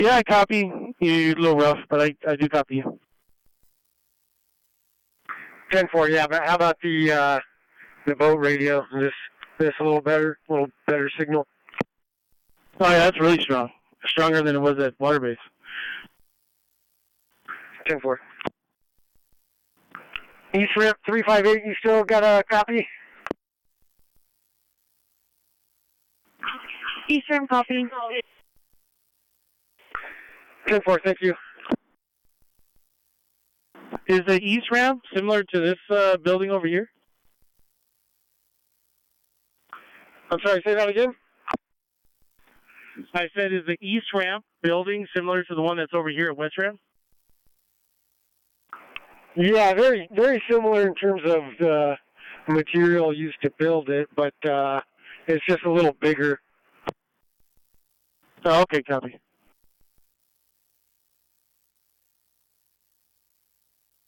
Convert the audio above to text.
Yeah, I copy. You're a little rough, but I do copy you. 10-4, yeah, but how about the boat radio? This a little better signal? Oh, yeah, that's really strong. Stronger than it was at Waterbase. 10-4. East Rip 358, you still got a copy? Eastern copy. 10-4, thank you. Is the east ramp similar to this building over here? I'm sorry, say that again? I said, is the east ramp building similar to the one that's over here at West Ramp? Yeah, very, very similar in terms of the material used to build it, but it's just a little bigger. Oh, okay, copy.